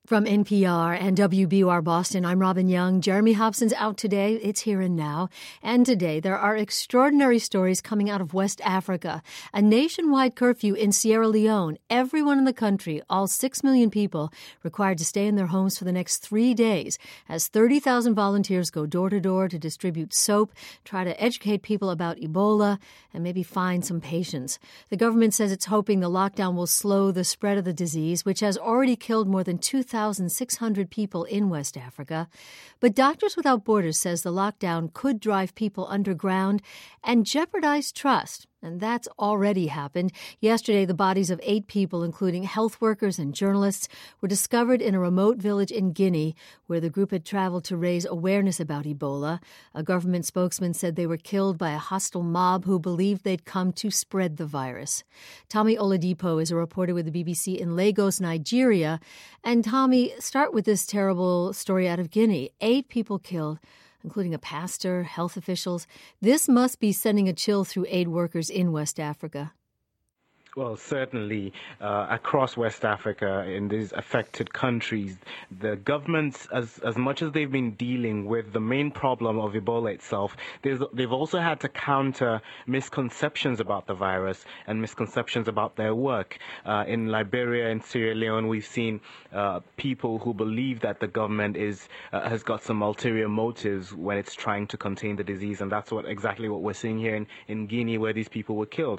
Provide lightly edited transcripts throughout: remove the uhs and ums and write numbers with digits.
From NPR and WBUR Boston, I'm Robin Young. Jeremy Hobson's out today. It's Here and Now. And today, there are extraordinary stories coming out of West Africa. A nationwide curfew in Sierra Leone. Everyone in the country, all 6 million people, required to stay in their homes for the next 3 days as 30,000 volunteers go door to door to distribute soap, try to educate people about Ebola, and maybe find some patients. The government says it's hoping the lockdown will slow the spread of the disease, which has already killed more than 2,600 people in West Africa. But Doctors Without Borders says the lockdown could drive people underground and jeopardize trust. And that's already happened. Yesterday, the bodies of 8 people, including health workers and journalists, were discovered in a remote village in Guinea, where the group had traveled to raise awareness about Ebola. A government spokesman said they were killed by a hostile mob who believed they'd come to spread the virus. Tommy Oladipo is a reporter with the BBC in Lagos, Nigeria. And Tommy, start with this terrible story out of Guinea. 8 people killed, including a pastor, health officials. This must be sending a chill through aid workers in West Africa. Well, certainly across West Africa, in these affected countries, the governments, as much as they've been dealing with the main problem of Ebola itself, they've also had to counter misconceptions about the virus and misconceptions about their work. In Liberia and Sierra Leone, we've seen people who believe that the government has got some ulterior motives when it's trying to contain the disease, and that's exactly what we're seeing here in Guinea, where these people were killed.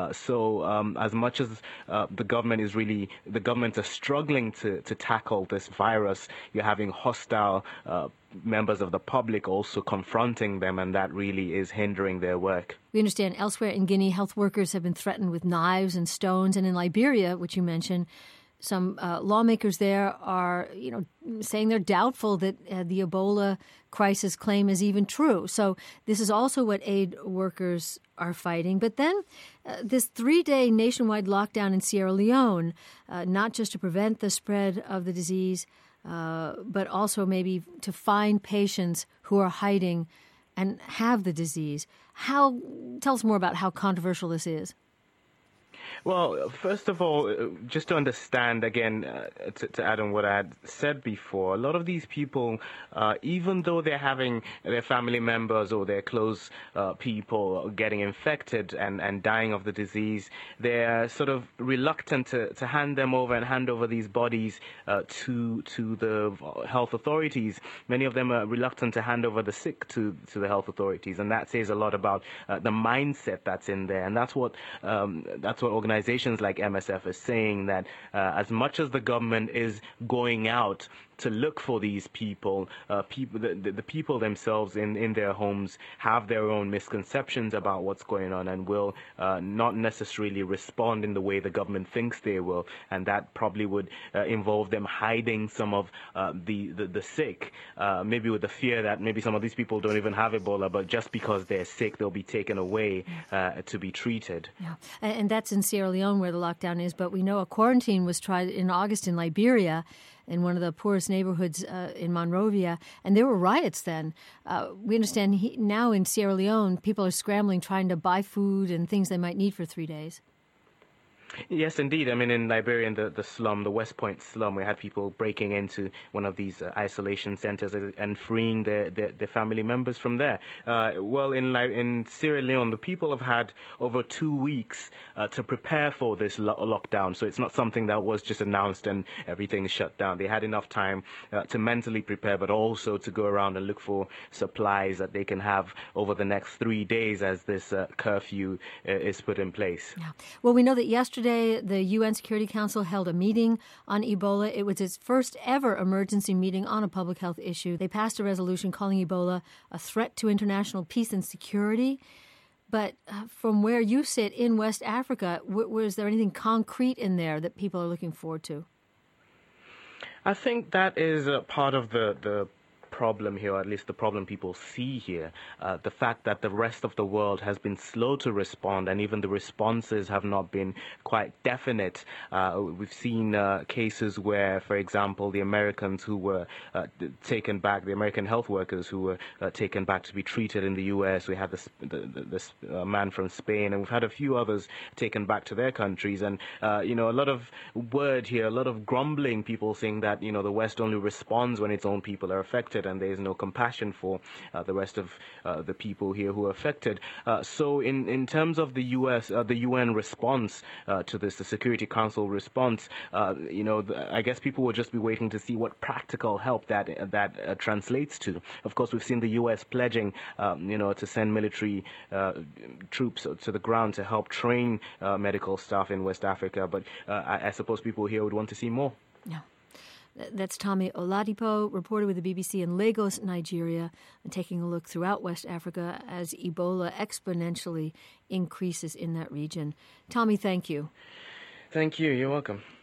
As much as the government are struggling to tackle this virus, you're having hostile members of the public also confronting them, and that really is hindering their work. We understand elsewhere in Guinea, health workers have been threatened with knives and stones, and in Liberia, which you mentioned, some lawmakers there are, saying they're doubtful that the Ebola crisis claim is even true. So this is also what aid workers are fighting. But then this 3-day nationwide lockdown in Sierra Leone, not just to prevent the spread of the disease, but also maybe to find patients who are hiding and have the disease. Tell us more about how controversial this is. Well, first of all, just to understand, again, to add on what I had said before, a lot of these people, even though they're having their family members or their close people getting infected and dying of the disease, they're sort of reluctant to hand them over and hand over these bodies to the health authorities. Many of them are reluctant to hand over the sick to the health authorities, and that says a lot about the mindset that's in there, and that's what organizations like MSF are saying, that as much as the government is going out to look for these people, the people themselves in their homes have their own misconceptions about what's going on and will not necessarily respond in the way the government thinks they will, and that probably would involve them hiding some of the sick, maybe with the fear that maybe some of these people don't even have Ebola, but just because they're sick, they'll be taken away to be treated. Yeah, and that's in Sierra Leone where the lockdown is, but we know a quarantine was tried in August in Liberia, in one of the poorest neighborhoods in Monrovia, and there were riots then. We understand now in Sierra Leone, people are scrambling, trying to buy food and things they might need for 3 days. Yes, indeed. I mean, in Liberia, in the slum, the West Point slum, we had people breaking into one of these isolation centers and freeing their family members from there. In Sierra Leone, the people have had over 2 weeks to prepare for this lockdown. So it's not something that was just announced and everything shut down. They had enough time to mentally prepare, but also to go around and look for supplies that they can have over the next 3 days as this curfew is put in place. Yeah. Well, we know that yesterday, the UN Security Council held a meeting on Ebola. It was its first ever emergency meeting on a public health issue. They passed a resolution calling Ebola a threat to international peace and security. But from where you sit in West Africa, was there anything concrete in there that people are looking forward to? I think that is part of the problem here, or at least the problem people see here, the fact that the rest of the world has been slow to respond, and even the responses have not been quite definite. We've seen cases where, for example, the Americans who were taken back, the American health workers who were taken back to be treated in the U.S. We had this man from Spain, and we've had a few others taken back to their countries. And, a lot of word here, a lot of grumbling, people saying that, the West only responds when its own people are affected, and there is no compassion for the rest of the people here who are affected. So in terms of the U.S., the UN response to this, the Security Council response, I guess people will just be waiting to see what practical help that translates to. Of course, we've seen the U.S. pledging, to send military troops to the ground to help train medical staff in West Africa. But I suppose people here would want to see more. Yeah. That's Tommy Oladipo, reporter with the BBC in Lagos, Nigeria, and taking a look throughout West Africa as Ebola exponentially increases in that region. Tommy, thank you. Thank you. You're welcome.